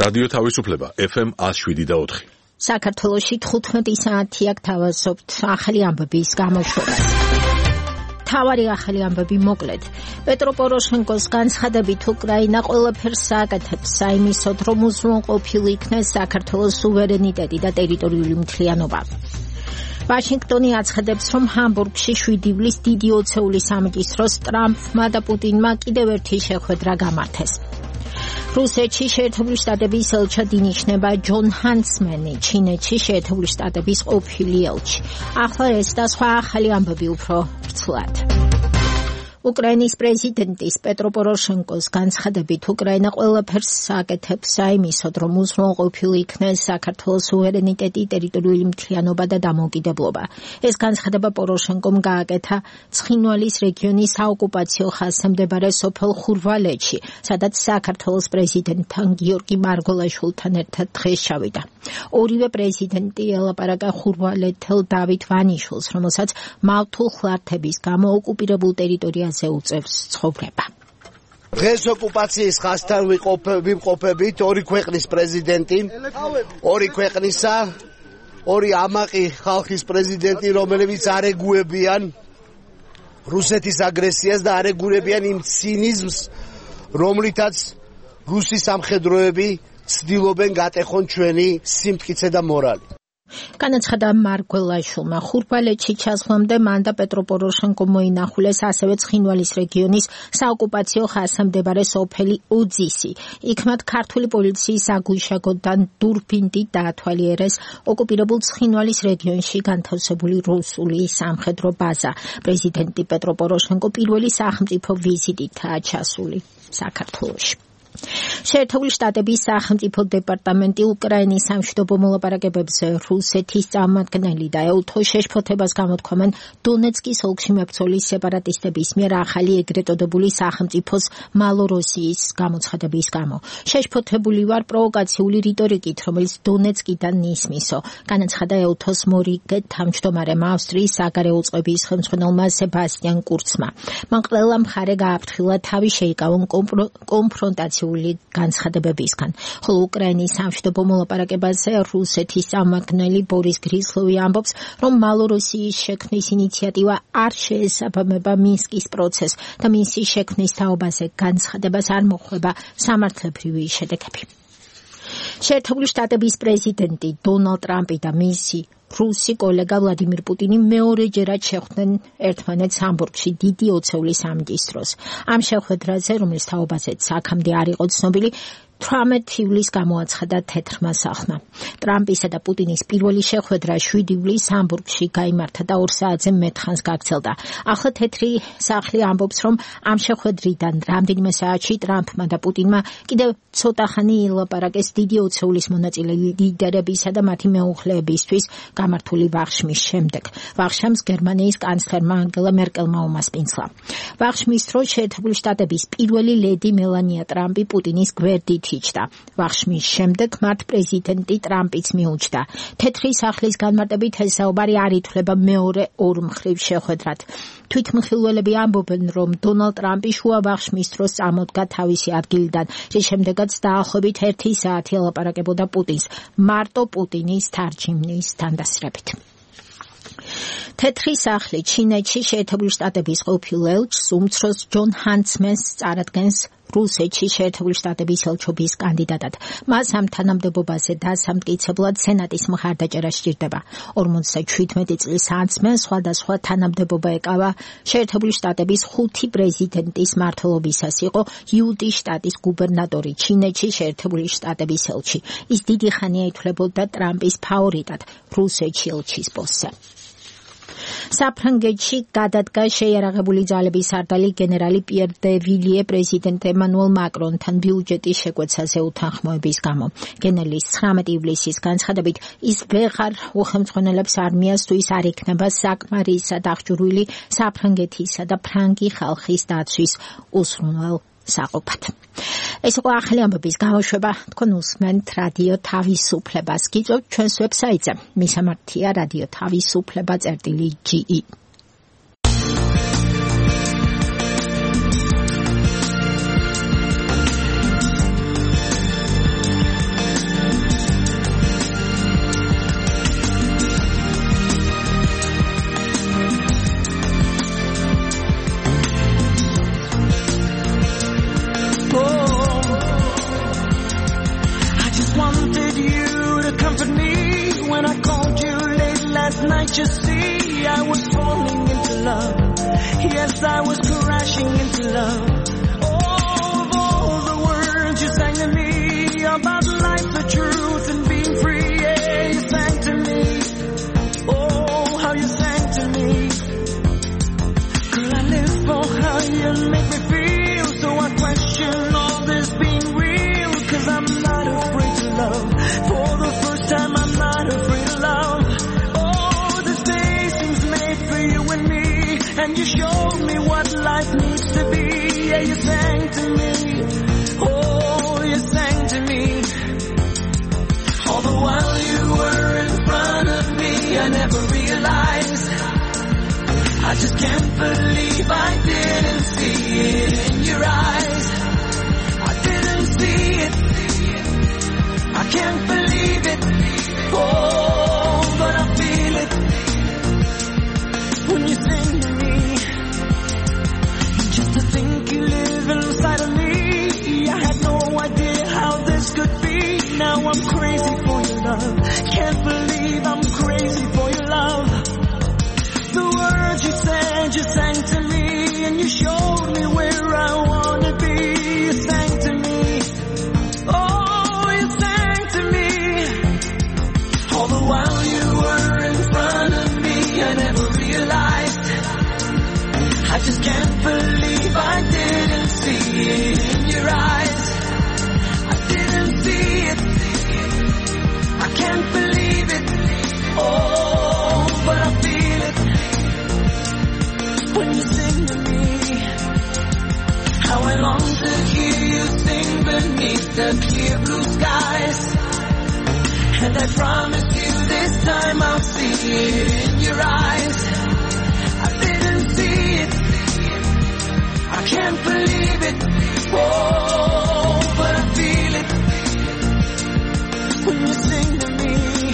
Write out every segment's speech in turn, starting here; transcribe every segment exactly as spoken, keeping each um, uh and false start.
რადიო თავისუფლება ეფ ემ one oh seven და four. საქართველოში თხუთმეტი საათი აქ თავაზობთ ახალი ამბების გამოშვებას. თავარი ახალი ამბები მოკლედ. პეტრო პოროშენკოს განცხადებით უკრაინა ყველაფერს სააკეთებს საიმისოდ, რომ უზრუნველყოფილი იქნეს საქართველოს სუვერენიტეტი და ტერიტორიული მთლიანობა. ვაშინგტონი აცხადებს, რომ ჰამბურგში შვიდი ივლის დიდი ოცეულის სამაგისტროს ტრამპმა და პუტინმა კიდევ ერთი შეხვედრა გამართეს. რუსეთში შეერთებული შტატების ელჩად ინიშნება ჯონ ჰანსმენი, ჩინეთში შეერთებული შტატების ყოფილი ელჩი. ახლა ეს და სხვა ახალი ამბები უფრო ვრცლად. უკრაინის პრეზიდენტის პეტრო პოროშენკოს განცხადებით უკრაინა ყველაფერს სააკეთებს საიმისოდ, რომ უზრუნველყოფილი იქნეს საქართველოს სუვერენიტეტი, ტერიტორიული მთლიანობა და დამოუკიდებლობა. ეს განცხადება პოროშენკომ გააკეთა ცხინვალის რეგიონის საოკუპაციო ხაზზე მდებარე სოფელ ხურვალეთში, სადაც საქართველოს პრეზიდენტთან გიორგი მარგველაშვილთან ერთად დღეს ჩავიდა. ორივე პრეზიდენტი ელაპარაკა ხურვალეთელ დავით ვანიშვილს, რომელსაც მავთულ ხლართების გამო ოკუპირებულ ტერიტორიაზე უწევს ცხოვრება. დღეს ოკუპაციის ხაზთან ვიმყოფებით ორი ქვეყნის პრეზიდენტი, ორი ქვეყნისა, ორი ამაყი ხალხის პრეზიდენტი, რომლებიც არეგუებიან რუსეთის აგრესიას და არეგუებიან იმ ცინიზმს, რომლითაც რუსი სამხედროები ცდილობენ გატეხონ ჩვენი სიმტკიცე და მორალი. განაცხადა მარგველაშვილმა. ხურვალეთში ჩასვლამდე მან და პეტრო პოროშენკომ მოინახულეს ასევე ცხინვალის რეგიონის საოკუპაციო ხაზზე მდებარე სოფელი უძისი. იქ მათ ქართული პოლიციის აგუიშაგოდან დურბინდი დაათვალიერეს ოკუპირებულ ცხინვალის რეგიონში განთავსებული რუსული სამხედრო ბაზა. პრეზიდენტი პეტრო პოროშენკო პირველი სახელმწიფო ვიზიტითაა ჩასული საქართველოში. შეერთებული შტატების სახელმწიფო დეპარტამენტი უკრაინის სამშვიდობო მოლაპარაკებებზე რუსეთის წარმომადგენელი და ელთო შეშფოთებას გამოთქვამენ დონეცკის ოლქში მებრძოლი სეპარატისტების მიერ ახალი ეგრეთ წოდებული სახელმწიფოს მალოროსიის გამოცხადების გამო. შეშფოთებული ვარ პროვოკაციული რიტორიკით, რომელიც დონეცკიდან ისმისო, განაცხადა ელთოს მორიგე თავმჯდომარემ ავსტრიის საგარეო წყობის ხელმძღვანელმა სებასტიან კურცმა. მან ყველა მხარე გააფრთხილა თავი შეიკავონ კონფრონტაცია განცხადებებისგან. ხოლო უკრაინის სამშვიდობო მოლაპარაკებაზე რუსეთის წარმომადგენელი ბორის გრიზლოვი ამბობს, რომ მალოროსიის შექმნის ინიციატივა არ შეესაბამება მინსკის პროცესს და მისი შექმნის თაობაზე განცხადებას არ მოხვება სამართლებრივი შედეგები. შეერთებული შტატების პრეზიდენტი დონალდ ტრამპი და მისი რუსი კოლეგა ვლადიმირ პუტინი მეორეჯერად შეხვდნენ ერთმანეთს ჰამბურგში დიდი ოცეულის სამაგისტროს. ამ შეხვედრაზე, რომლის თაობაზეც აქამდე არ იყო ცნობილი, თვრამეტი ივლის გამოაცხადა თეთრმა სახლმა. ტრამპისა და პუტინის პირველი შეხვედრა შვიდი ივლის ჰამბურგში გაიმართა და ორ საათზე მეტხანს გაგრძელდა. ახლა თეთრი სახლი ამბობს, რომ ამ შეხვედრიდან რამდენიმე საათში ტრამპმა და პუტინმა კიდევ ცოტა ხანი ელაპარაკეს დიდი ოცეულის მონაწილე ლიდერებისა და მათი მეუღლეებისთვის გამართული ვახშმის შემდეგ. ვახშამს გერმანიის კანცლერმა ანგელა მერკელმა უმასპინძლა. ვახშმის დროს შეერთებული შტატების პირველი ლედი მელანია ტრამპი პუტინის გვერდით იჯდა. ვახშმის შემდეგ მათ პრეზიდენტი ტრამპიც მიუჯდა. თეთრი სახლის განმარტებით ეს საუბარი არ ითვლება მეორე ორმხრივ შეხვედრად. თვითმხილველები ამბობენ, რომ დონალდ ტრამპი შუა ვახშმის დროს წამოდგა თავისი ადგილიდან, რის შემდეგაც დაახლოებით ერთი საათი ელაპარაკებოდა პუტინს, მარტო პუტინის თარჯიმნის თანდასწრებით. თეთრი სახლი ჩინეთში შეერთებული შტატების ყოფილ ელჩს უმცროს ჯონ ჰანსმენს წარადგენს რუსეთში შეერთებული შტატების ელჩობის კანდიდატად. მას ამ თანამდებობაზე დასამტკიცებლად სენატის მხარდაჭერა სჭირდება. ორმოცდაშვიდმეტი წლის ჰანსმენს სხვადასხვა თანამდებობა ეკავა შეერთებული შტატების ხუთი პრეზიდენტის მმართველობისას. იყო იუტის შტატის გუბერნატორი, ჩინეთში შეერთებული შტატების ელჩი. ის დიდი ხანია ითვლებოდა ტრამპის ფავორიტად რუსეთში ელჩის პოსტზე. საფრანგეთში გადადგა შეიარაღებული ძალების სარდალი გენერალი პიერ დე ვილიე პრეზიდენტ ემანუელ მაკრონთან ბიუჯეტის შეკვეცაზე უთანხმოების გამო. გენერლის ცხრამეტი ივლისის განცხადებით ის ვეღარ უხელმძღვანელებს არმიას თუ ის არ იქნება საკმარისად აღჭურვილი საფრანგეთისა და ფრანგი ხალხის დაცვის უზრუნველ საყოფად. ეს იყო ახალი ამბების გამოშვება. თქვენ უსმენთ რადიო თავისუფლებას. გიწევთ ჩვენს ვებსაიტზე. მისამართია რადიო თავისუფლება წერტილი ჯი ი. I was crashing into love. Oh, of all the words you sang to me about life, the truth, and being free, yeah, you sang to me. Oh, how you sang to me. Girl, I live for how you make me feel, so I question all this being real, cause I'm not afraid to love. For the first time, I'm not afraid of love. Oh, this day seems made for you and me, and you showed me what life needs to be. Yeah, you sang to me. Oh, you sang to me. All the while you were in front of me, I never realized. I just can't believe I didn't see it in your eyes. I didn't see it. I can't believe it. Oh, but I feel it when you sing to me. Just to think you live inside of me, I had no idea how this could be. Now I'm crazy for your love. Can't believe I'm crazy for your love. The words you said, you sang to me, and you showed me where I wanna be. You sang to me. Oh, you sang to me. All the while you were in front of me, I never realized. I just can't believe I didn't see it in your eyes. I didn't see it. I can't believe it. Oh, but I feel it when you sing to me. How I long to hear you sing beneath the clear blue skies. And I promise you this time I'll see it in your eyes. I didn't see it. I can't believe it. Oh, but I feel it when you sing to me.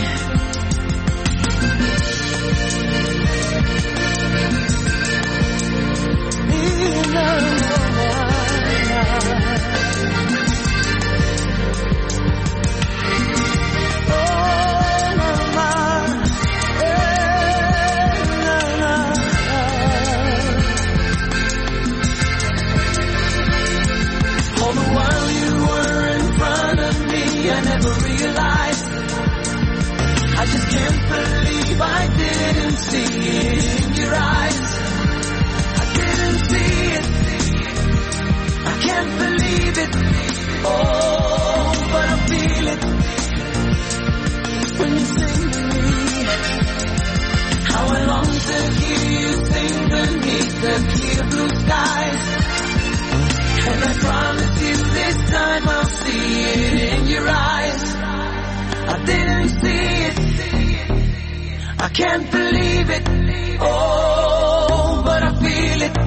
All the while you were in front of me, I never realized. I just can't believe I didn't see it in your eyes. I didn't see it. I can't believe it. Oh, but I feel it when you sing to me. How I long to hear you sing beneath the clear blue skies. And I promise you this time I'll see it in your eyes. I didn't see it. I can't believe it. Oh, but I feel it.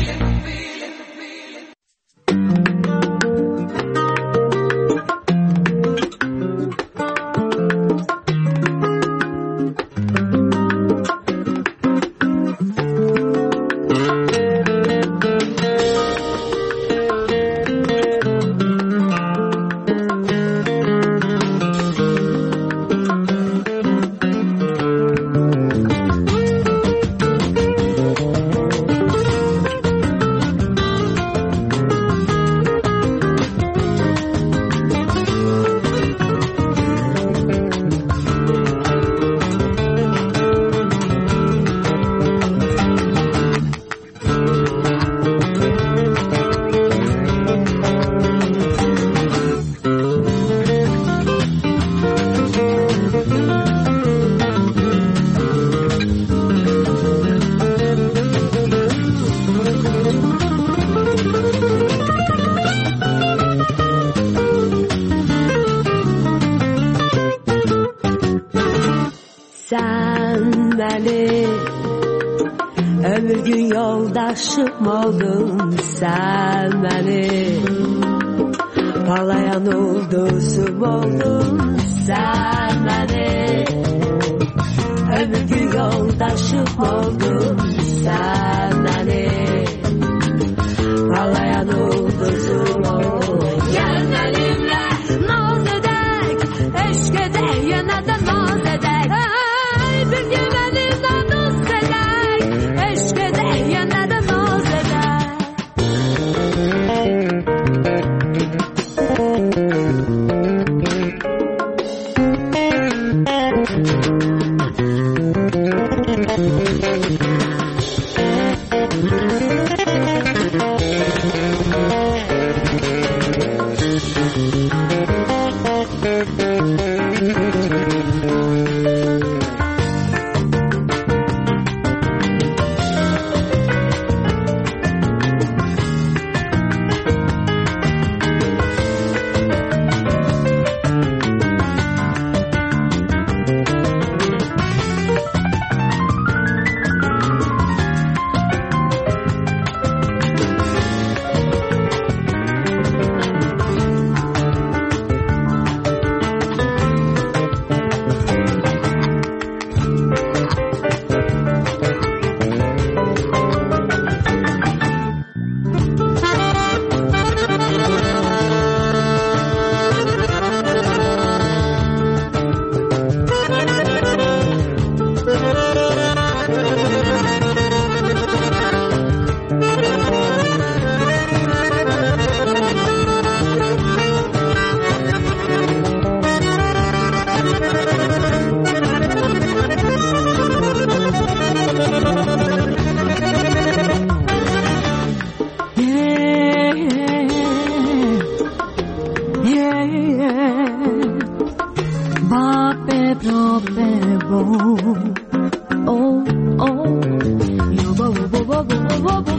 Ömür gün yoldaşım oldun sen benim. Parlayan ulduzum oldun sen benim. Ömür gün yoldaşım oldun sen benim. Parlayan ulduzum oldun. Gönlümle naz edek, eşk edek, yanada naz edek. Ay bir güvenin dost edek, eşk edek, yanada naz edek.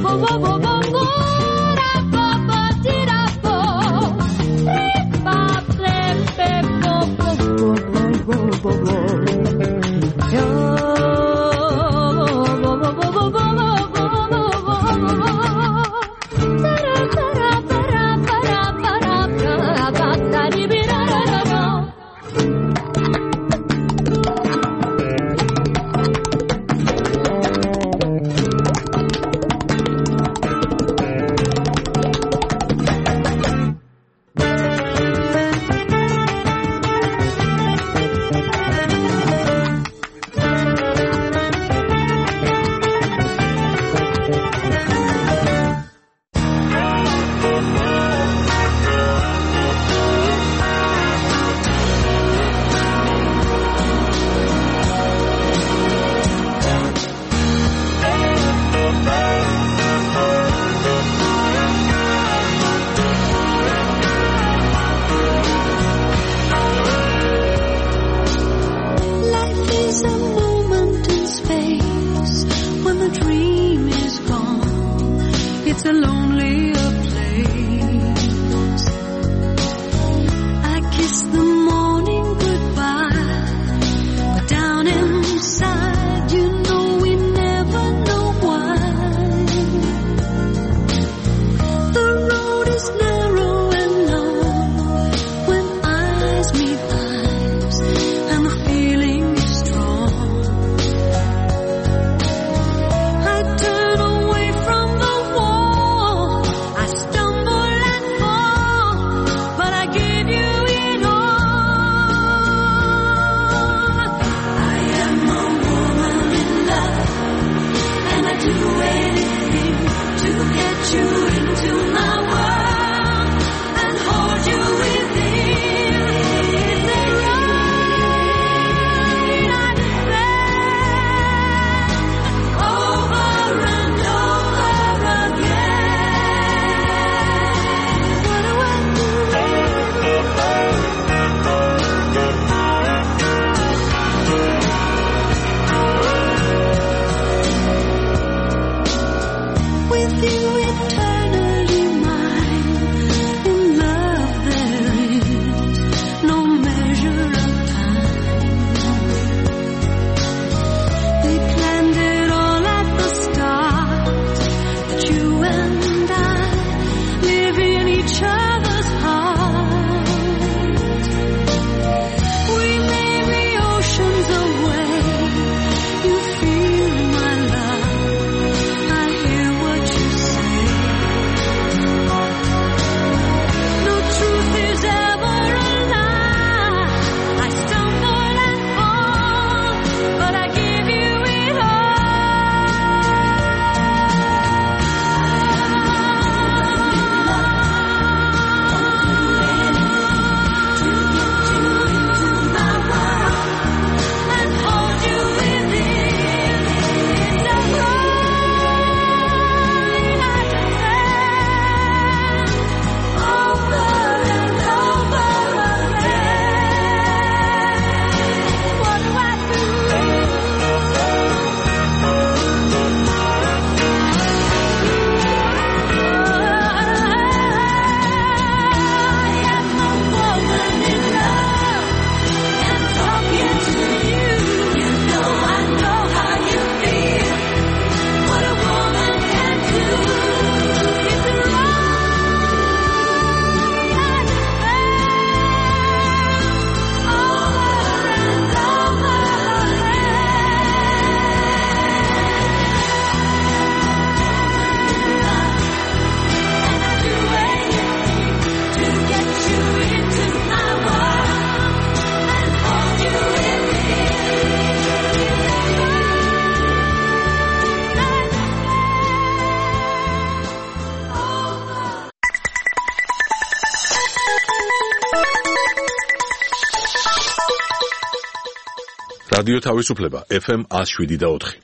რადიო თავისუფლება ეფ ემ one oh seven და four.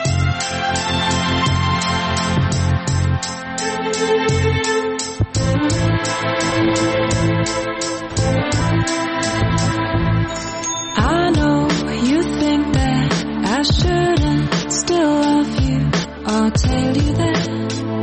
I know you think that I shouldn't still love you. I'll tell you that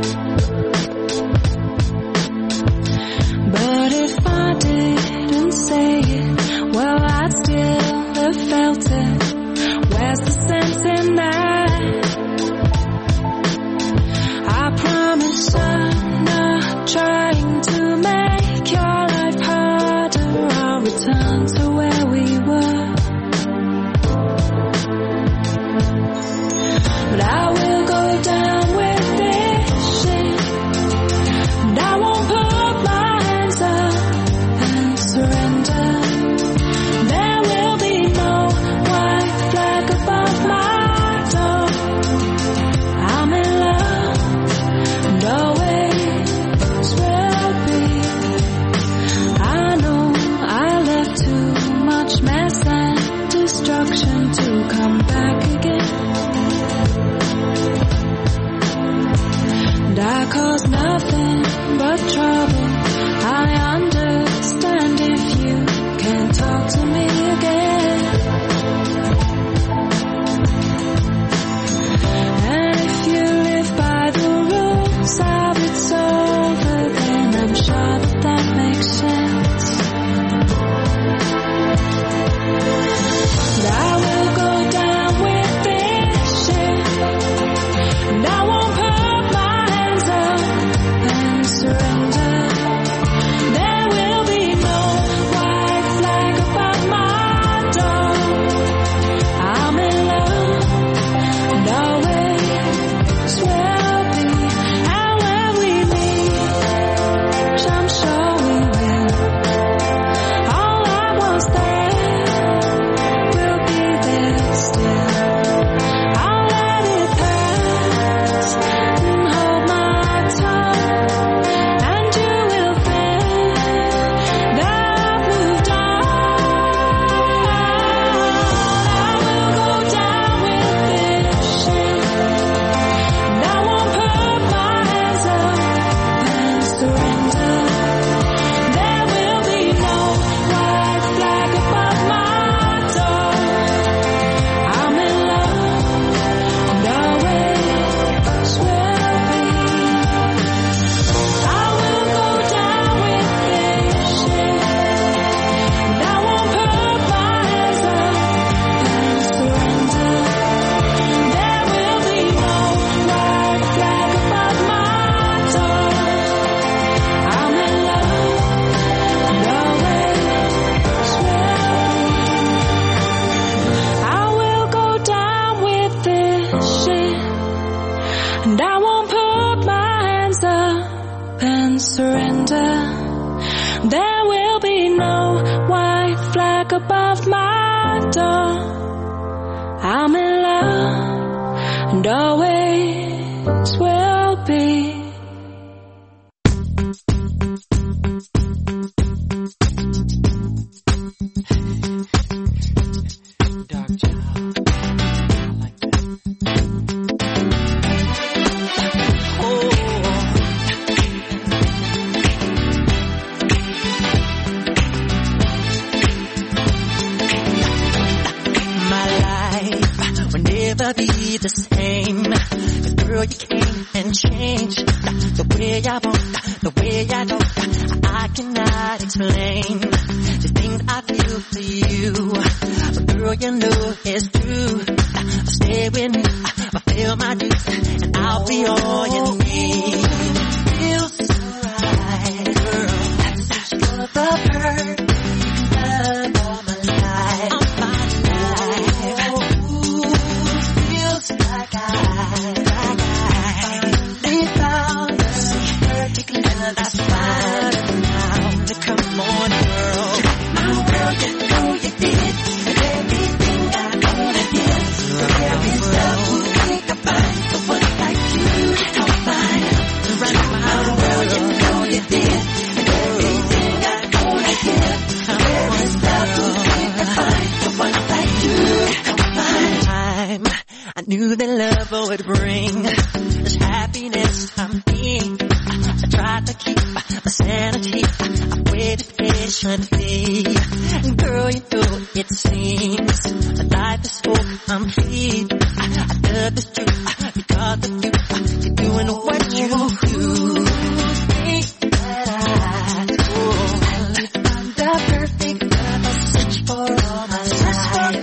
and I won't put my hands up and surrender. There will be no white flag above my door. I'm in love and always will be. Be the same. Girl, you came and changed the way I walk, the way I talk. I cannot explain the thing I feel for you. But girl, you know it's true. Stay with me, I feel my dues, and I'll be all you need. Feels so right, girl. That's for the perfect love all my life. All my life. Like I, like I finally found a perfect love that's fine now. Come on, girl. My world, you know you did everything I wanna give. There is love who think I find someone like you to come find. Right, my world, you know you did everything I wanna give. There is love who think I find someone like you to come find. Time. I knew that love would bring this happiness to me. I tried to keep my sanity. I waited patiently. And girl, you know it seems life is so complete. I love this truth because of you. You're doing what you do. Think that I do. I'll find the perfect love. I'll search for all my life.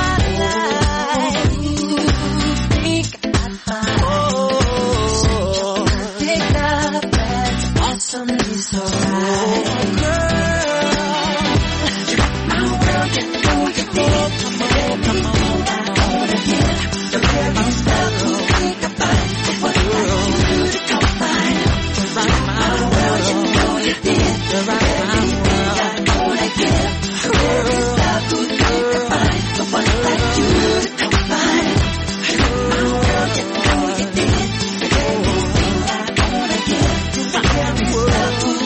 It's alright, girl. My world, you know you did. Come on, come on, I wanna give. The very stuff who think about what I want you to come find. My world, you know you did. Everything I wanna give. The very stuff who think about what I want you to come find. My world, you know you did. Everything I wanna give. The very stuff who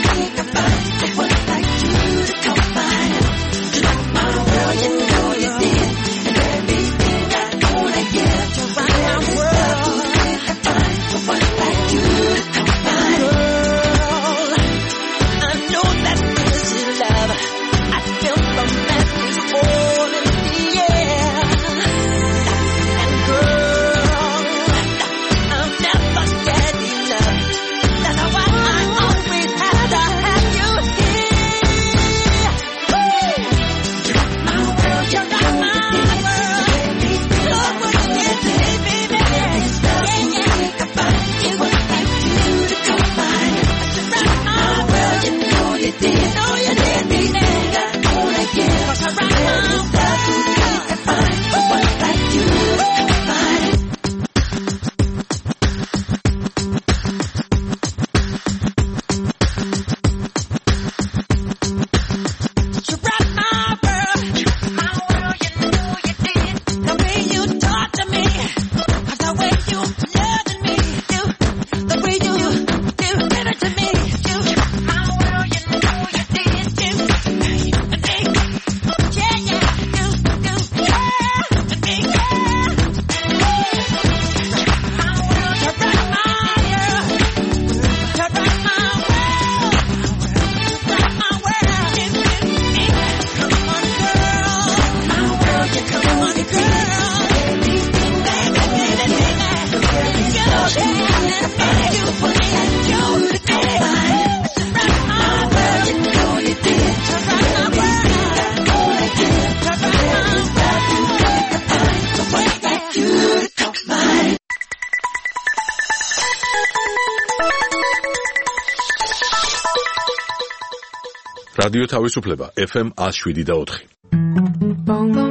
რადიო თავისუფლება ეფ ემ one oh seven და four.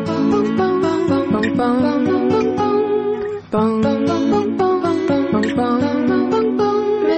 Bong bong bong bong bong bong bong bong bong bong bong bong bong bong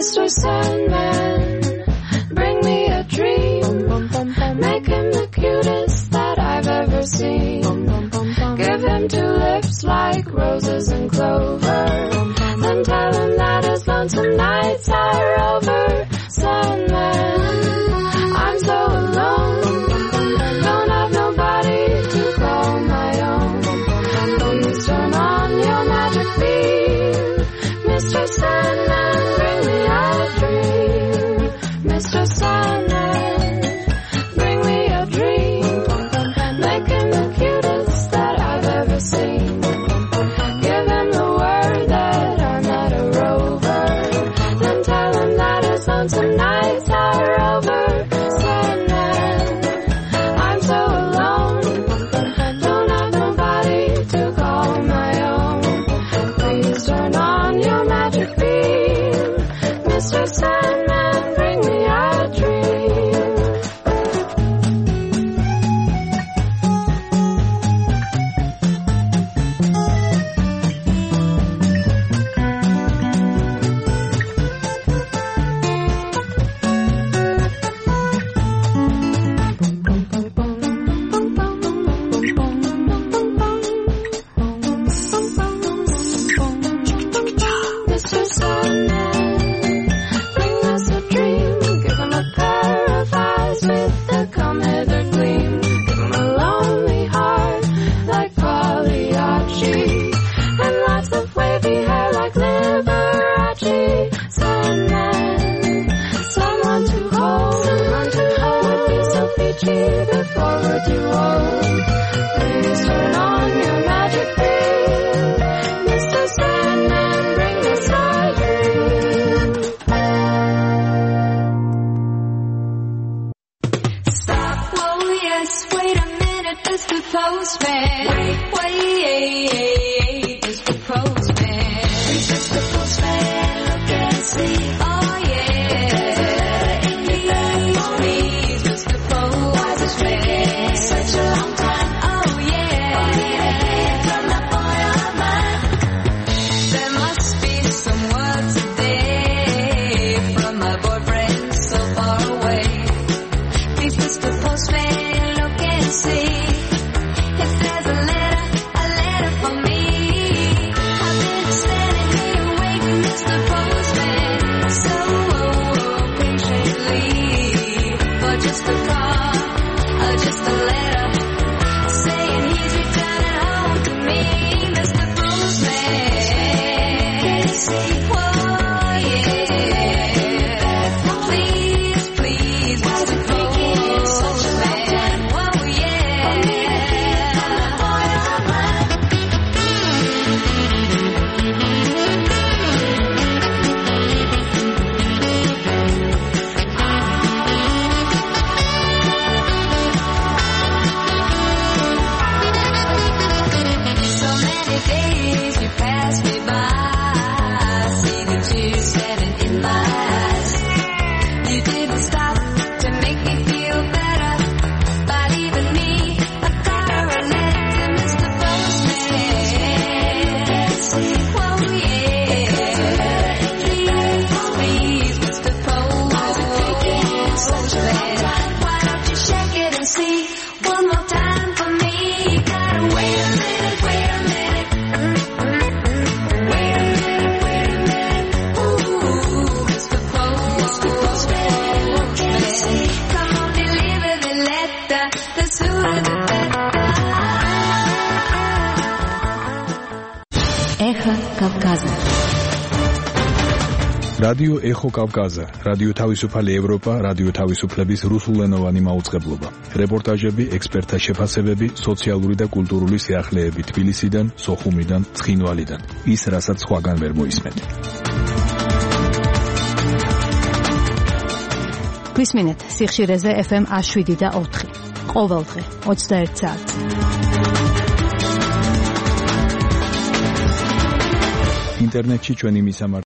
Mister Sandman, bring me a dream. Make him the cutest that I've ever seen. Give him two lips like roses and clover. Then tell him that his lonesome nights are over. Sandman, I'm so alone. Don't have nobody to call my own. Please turn on your magic beam. Mister Sandman, bring me a dream. Mister Sandman, bring me a dream. Make him the cutest that I've ever seen. Give him the word that I'm not a rover. Then tell him that his lonesome nights are over. Sandman, I'm so alone. Don't have nobody to call my own. Please turn on your magic beam. Mister Sandman, bring me a dream. Mister Sandman, bring us a dream. Give him a pair of eyes with the come hither gleam. Give him a lonely heart like Pagliacci, and lots of wavy hair like Liberace. Sandman, someone to hold, someone to hold would be so peachy before we're too old. Please turn on your magic beam. Mister Sandman, bring us a dream. Stop, whoa, yes, wait a minute, Mister Postman. Wait, wait, Mister Postman. Please, Mister Postman, look and see. Oh, yeah. Please, please, Mister Postman. Such a long time. Oh, yeah. From that boy of mine. There must be some word today from my boyfriend so far away. Please, Mister Postman, look and see if there's a letter, a letter for me. I've been standing here waiting, Mister Postman, so patiently for just a call or just a letter saying he's returning home to me, Mister Postman. Whoa, yeah. Please, please, Mister Postman. Whoa, yeah. So many days you pass me by. See the tears standing in my eyes. You didn't stop to make me feel better by leaving me a card or a letter to Mister Postman. Whoa, yeah. Please, please, Mister Postman. Why don't you shake it and see one more time for me? You gotta wait a minute, wait a minute. Wait a minute, wait a minute. Ooh, Mister Postman. Come on, deliver the letter. The sooner the better. Эхо Кавказа. რადიო ეხო კავკაზა, რადიო თავისუფალი ევროპა, რადიო თავისუფლების რუსულენოვანი მაუწყებლობა. რეპორტაჟები, ექსპერტთა შეფასებები, სოციალური და კულტურული სიახლეები თბილისიდან, სოხუმიდან, ცხინვალიდან. ის, რასაც სხვაგან ვერ მოისმენთ. გვისმინეთ სიხშირეზე ეფ ემ one seven და four. ყოველდღე ოცდაერთ საათს. ინტერნეტში ჩვენი მისამართი